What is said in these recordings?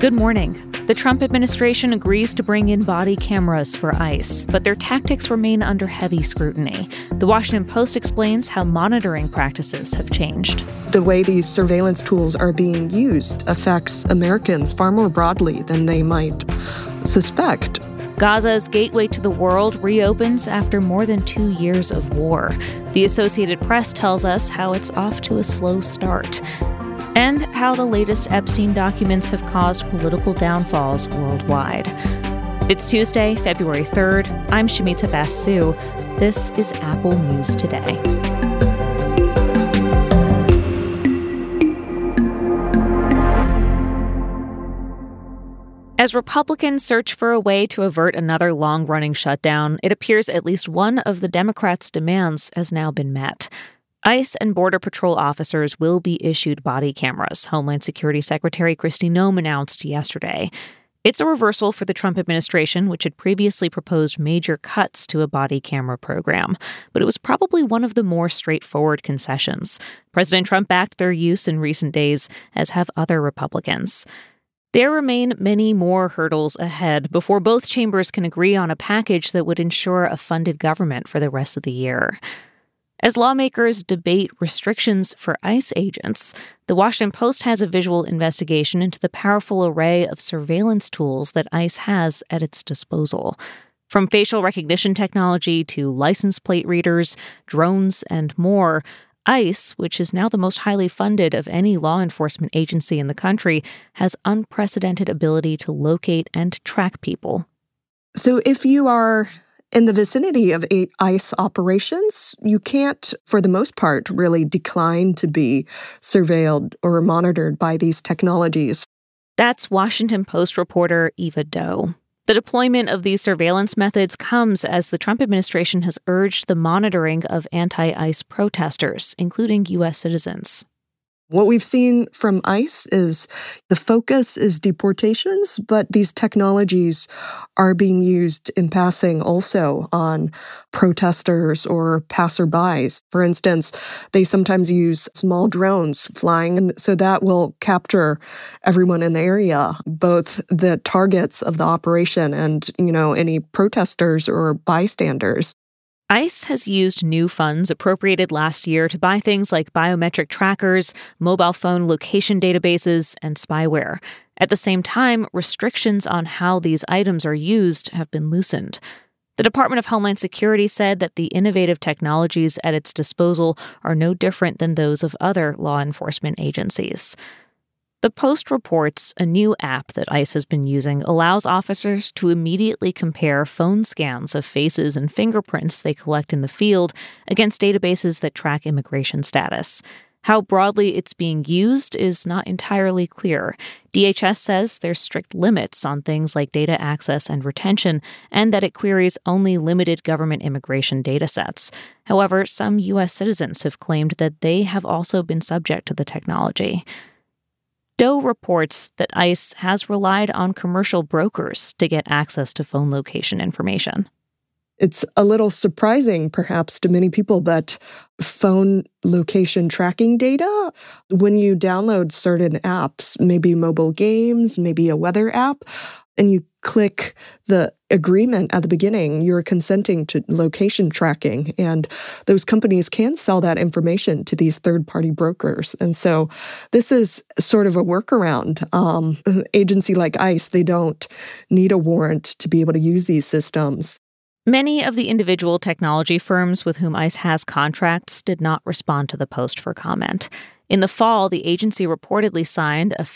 Good morning. The Trump administration agrees to bring in body cameras for ICE, but their tactics remain under heavy scrutiny. The Washington Post explains how monitoring practices have changed. The way these surveillance tools are being used affects Americans far more broadly than they might suspect. Gaza's gateway to the world reopens after more than 2 years of war. The Associated Press tells us how it's off to a slow start, and how the latest Epstein documents have caused political downfalls worldwide. It's Tuesday, February 3rd. I'm Shamita Basu. This is Apple News Today. As Republicans search for a way to avert another long-running shutdown, it appears at least one of the Democrats' demands has now been met. ICE and Border Patrol officers will be issued body cameras, Homeland Security Secretary Kristi Noem announced yesterday. It's a reversal for the Trump administration, which had previously proposed major cuts to a body camera program. But it was probably one of the more straightforward concessions. President Trump backed their use in recent days, as have other Republicans. There remain many more hurdles ahead before both chambers can agree on a package that would ensure a funded government for the rest of the year. As lawmakers debate restrictions for ICE agents, the Washington Post has a visual investigation into the powerful array of surveillance tools that ICE has at its disposal. From facial recognition technology to license plate readers, drones, and more, ICE, which is now the most highly funded of any law enforcement agency in the country, has unprecedented ability to locate and track people. So if you are in the vicinity of ICE operations, you can't, for the most part, really decline to be surveilled or monitored by these technologies. That's Washington Post reporter Eva Doe. The deployment of these surveillance methods comes as the Trump administration has urged the monitoring of anti-ICE protesters, including U.S. citizens. What we've seen from ICE is the focus is deportations, but these technologies are being used in passing also on protesters or passerbys. For instance, they sometimes use small drones flying, and so that will capture everyone in the area, both the targets of the operation and, any protesters or bystanders. ICE has used new funds appropriated last year to buy things like biometric trackers, mobile phone location databases, and spyware. At the same time, restrictions on how these items are used have been loosened. The Department of Homeland Security said that the innovative technologies at its disposal are no different than those of other law enforcement agencies. The Post reports a new app that ICE has been using allows officers to immediately compare phone scans of faces and fingerprints they collect in the field against databases that track immigration status. How broadly it's being used is not entirely clear. DHS says there's strict limits on things like data access and retention, and that it queries only limited government immigration datasets. However, some U.S. citizens have claimed that they have also been subject to the technology. Doe reports that ICE has relied on commercial brokers to get access to phone location information. It's a little surprising, perhaps, to many people, but phone location tracking data, when you download certain apps, maybe mobile games, maybe a weather app, and you click the agreement at the beginning, you're consenting to location tracking, and those companies can sell that information to these third-party brokers. And so this is sort of a workaround. An agency like ICE, they don't need a warrant to be able to use these systems. Many of the individual technology firms with whom ICE has contracts did not respond to the Post for comment. In the fall, the agency reportedly signed a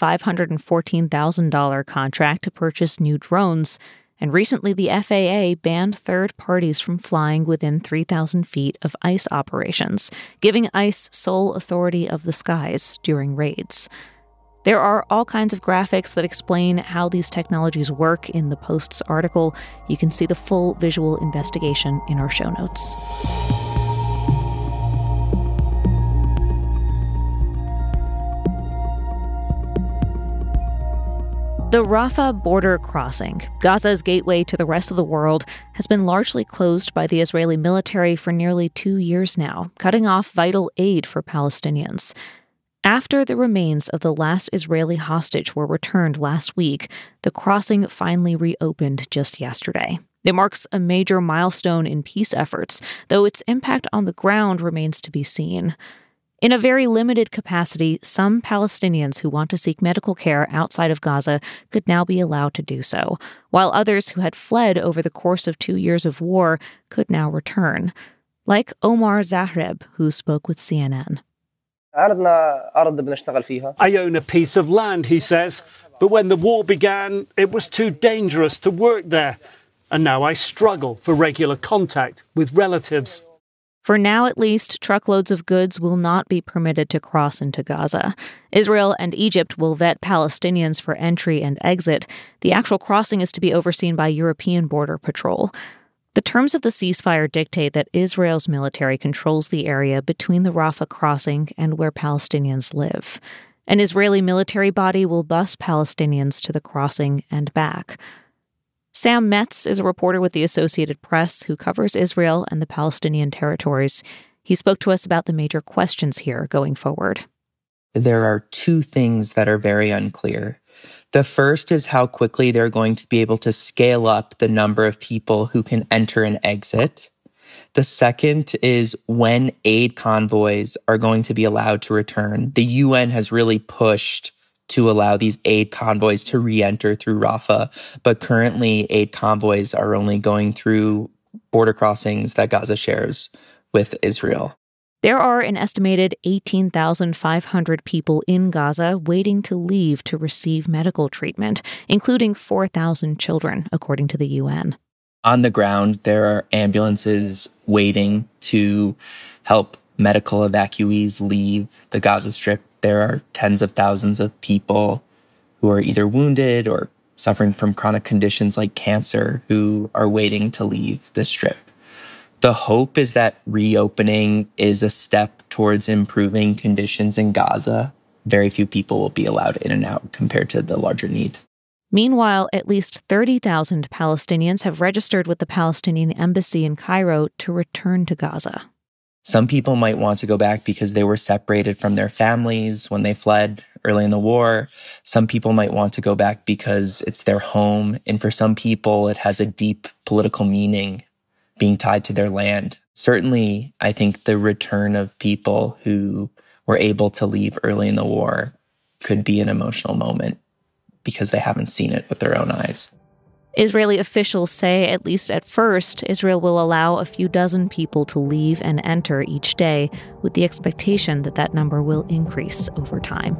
$514,000 contract to purchase new drones, and recently the FAA banned third parties from flying within 3,000 feet of ICE operations, giving ICE sole authority of the skies during raids. There are all kinds of graphics that explain how these technologies work in the Post's article. You can see the full visual investigation in our show notes. The Rafah border crossing, Gaza's gateway to the rest of the world, has been largely closed by the Israeli military for nearly 2 years now, cutting off vital aid for Palestinians. After the remains of the last Israeli hostage were returned last week, the crossing finally reopened just yesterday. It marks a major milestone in peace efforts, though its impact on the ground remains to be seen. In a very limited capacity, some Palestinians who want to seek medical care outside of Gaza could now be allowed to do so, while others who had fled over the course of 2 years of war could now return. Like Omar Zahreb, who spoke with CNN. I own a piece of land, he says, but when the war began, it was too dangerous to work there. And now I struggle for regular contact with relatives. For now, at least, truckloads of goods will not be permitted to cross into Gaza. Israel and Egypt will vet Palestinians for entry and exit. The actual crossing is to be overseen by European Border Patrol. The terms of the ceasefire dictate that Israel's military controls the area between the Rafah crossing and where Palestinians live. An Israeli military body will bus Palestinians to the crossing and back. Sam Metz is a reporter with the Associated Press who covers Israel and the Palestinian territories. He spoke to us about the major questions here going forward. There are two things that are very unclear. The first is how quickly they're going to be able to scale up the number of people who can enter and exit. The second is when aid convoys are going to be allowed to return. The UN has really pushed to allow these aid convoys to re-enter through Rafah, but currently aid convoys are only going through border crossings that Gaza shares with Israel. There are an estimated 18,500 people in Gaza waiting to leave to receive medical treatment, including 4,000 children, according to the UN. On the ground, there are ambulances waiting to help medical evacuees leave the Gaza Strip. There are tens of thousands of people who are either wounded or suffering from chronic conditions like cancer who are waiting to leave the Strip. The hope is that reopening is a step towards improving conditions in Gaza. Very few people will be allowed in and out compared to the larger need. Meanwhile, at least 30,000 Palestinians have registered with the Palestinian embassy in Cairo to return to Gaza. Some people might want to go back because they were separated from their families when they fled early in the war. Some people might want to go back because it's their home. And for some people, it has a deep political meaning being tied to their land. Certainly, I think the return of people who were able to leave early in the war could be an emotional moment because they haven't seen it with their own eyes. Israeli officials say, at least at first, Israel will allow a few dozen people to leave and enter each day, with the expectation that that number will increase over time.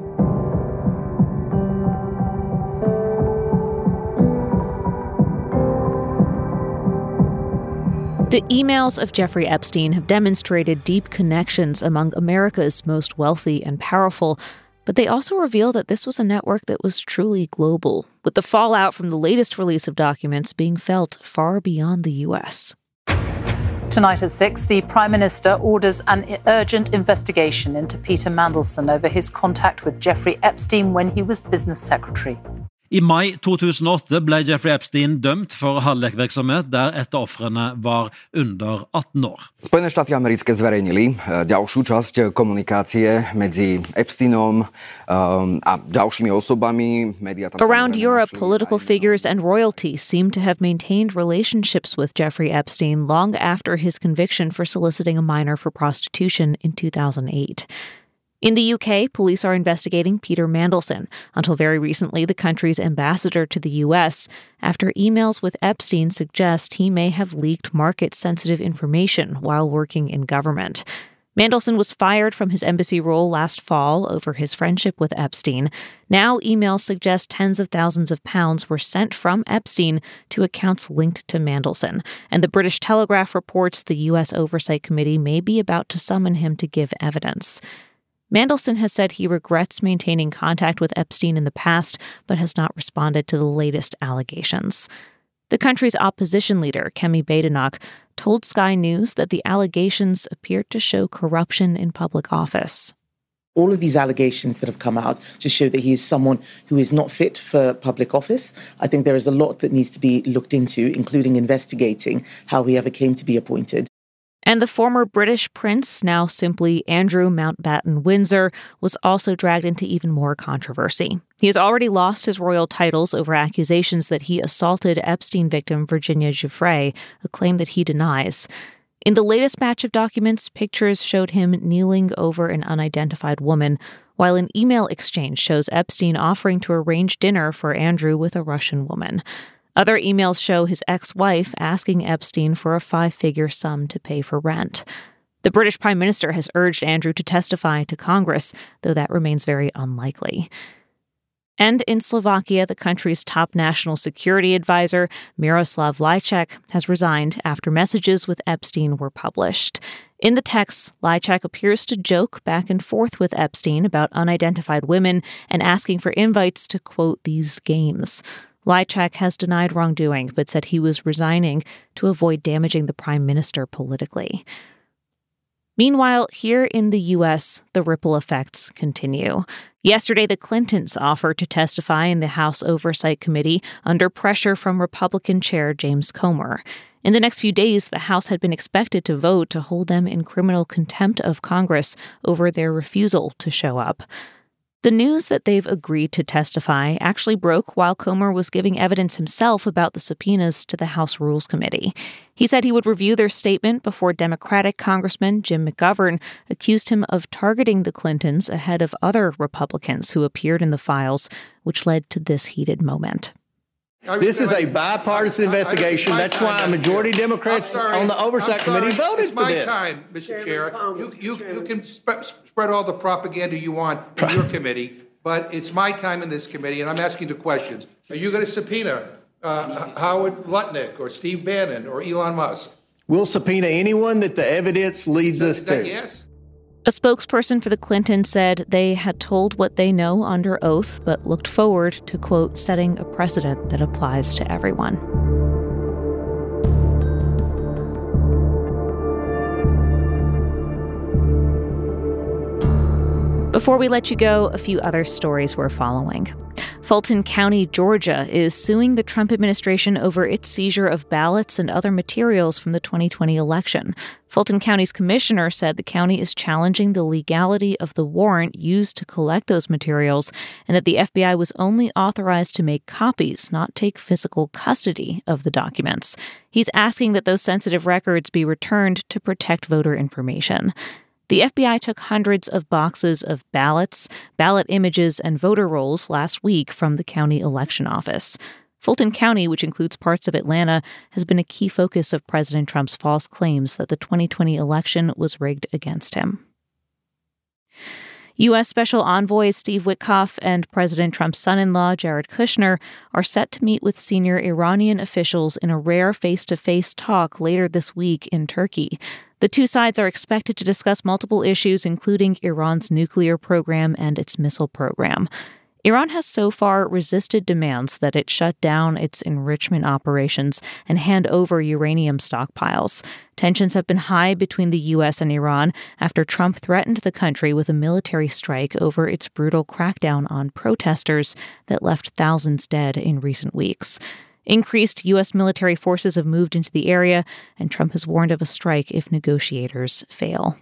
The emails of Jeffrey Epstein have demonstrated deep connections among America's most wealthy and powerful, but they also reveal that this was a network that was truly global, with the fallout from the latest release of documents being felt far beyond the U.S. Tonight at 6, the Prime Minister orders an urgent investigation into Peter Mandelson over his contact with Jeffrey Epstein when he was business secretary. I mai 2008 ble Jeffrey Epstein dømt for halvlekvirksomhet, der et av ofrene var under 18 år. Spojené štáty americké zverejnili ďalšiu časť komunikácie medzi Epsteinom a ďalšími osobami. Around Europe, political figures and royalty seem to have maintained relationships with Jeffrey Epstein long after his conviction for soliciting a minor for prostitution in 2008. In the UK, police are investigating Peter Mandelson, until very recently the country's ambassador to the US, after emails with Epstein suggest he may have leaked market-sensitive information while working in government. Mandelson was fired from his embassy role last fall over his friendship with Epstein. Now emails suggest tens of thousands of pounds were sent from Epstein to accounts linked to Mandelson, and the British Telegraph reports the US Oversight Committee may be about to summon him to give evidence. Mandelson has said he regrets maintaining contact with Epstein in the past, but has not responded to the latest allegations. The country's opposition leader, Kemi Badenoch, told Sky News that the allegations appeared to show corruption in public office. All of these allegations that have come out just show that he is someone who is not fit for public office. I think there is a lot that needs to be looked into, including investigating how he ever came to be appointed. And the former British prince, now simply Andrew Mountbatten Windsor, was also dragged into even more controversy. He has already lost his royal titles over accusations that he assaulted Epstein victim Virginia Giuffre, a claim that he denies. In the latest batch of documents, pictures showed him kneeling over an unidentified woman, while an email exchange shows Epstein offering to arrange dinner for Andrew with a Russian woman. Other emails show his ex-wife asking Epstein for a 5-figure sum to pay for rent. The British Prime Minister has urged Andrew to testify to Congress, though that remains very unlikely. And in Slovakia, the country's top national security advisor, Miroslav Lajčák, has resigned after messages with Epstein were published. In the texts, Lajčák appears to joke back and forth with Epstein about unidentified women and asking for invites to, quote, these games. Lajčák has denied wrongdoing, but said he was resigning to avoid damaging the prime minister politically. Meanwhile, here in the U.S., the ripple effects continue. Yesterday, the Clintons offered to testify in the House Oversight Committee under pressure from Republican Chair James Comer. In the next few days, the House had been expected to vote to hold them in criminal contempt of Congress over their refusal to show up. The news that they've agreed to testify actually broke while Comer was giving evidence himself about the subpoenas to the House Rules Committee. He said he would review their statement before Democratic Congressman Jim McGovern accused him of targeting the Clintons ahead of other Republicans who appeared in the files, which led to this heated moment. This is a bipartisan investigation. That's why majority Democrats on the Oversight Committee voted for this. It's my time, Mr. Chair. You can spread all the propaganda you want in your committee, but it's my time in this committee, and I'm asking the questions. Are you going to subpoena Howard Lutnick or Steve Bannon or Elon Musk? We'll subpoena anyone that the evidence leads us to. Yes? A spokesperson for the Clintons said they had told what they know under oath, but looked forward to, quote, setting a precedent that applies to everyone. Before we let you go, a few other stories we're following. Fulton County, Georgia, is suing the Trump administration over its seizure of ballots and other materials from the 2020 election. Fulton County's commissioner said the county is challenging the legality of the warrant used to collect those materials and that the FBI was only authorized to make copies, not take physical custody of the documents. He's asking that those sensitive records be returned to protect voter information. The FBI took hundreds of boxes of ballots, ballot images, and voter rolls last week from the county election office. Fulton County, which includes parts of Atlanta, has been a key focus of President Trump's false claims that the 2020 election was rigged against him. U.S. Special Envoys Steve Witkoff and President Trump's son-in-law, Jared Kushner, are set to meet with senior Iranian officials in a rare face-to-face talk later this week in Turkey. The two sides are expected to discuss multiple issues, including Iran's nuclear program and its missile program. Iran has so far resisted demands that it shut down its enrichment operations and hand over uranium stockpiles. Tensions have been high between the U.S. and Iran after Trump threatened the country with a military strike over its brutal crackdown on protesters that left thousands dead in recent weeks. Increased U.S. military forces have moved into the area, and Trump has warned of a strike if negotiators fail.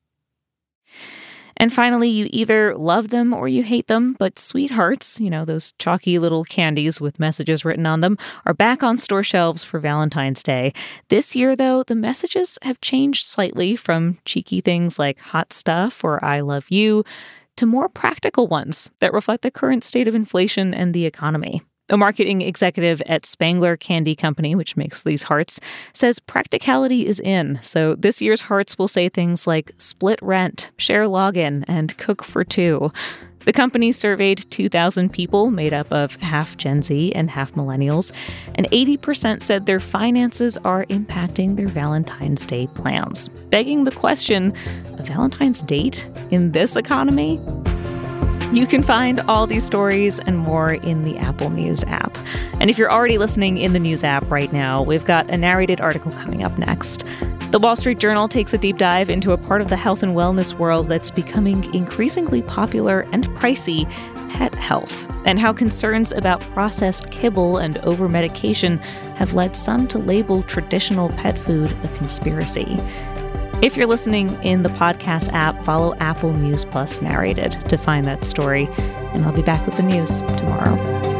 And finally, you either love them or you hate them, but Sweethearts, those chalky little candies with messages written on them, are back on store shelves for Valentine's Day. This year, though, the messages have changed slightly from cheeky things like hot stuff or I love you to more practical ones that reflect the current state of inflation and the economy. A marketing executive at Spangler Candy Company, which makes these hearts, says practicality is in. So this year's hearts will say things like split rent, share login, and cook for two. The company surveyed 2,000 people made up of half Gen Z and half millennials, and 80% said their finances are impacting their Valentine's Day plans. Begging the question, a Valentine's date in this economy? You can find all these stories and more in the Apple News app. And if you're already listening in the News app right now, we've got a narrated article coming up next. The Wall Street Journal takes a deep dive into a part of the health and wellness world that's becoming increasingly popular and pricey, pet health, and how concerns about processed kibble and over-medication have led some to label traditional pet food a conspiracy. If you're listening in the podcast app, follow Apple News Plus Narrated to find that story. And I'll be back with the news tomorrow.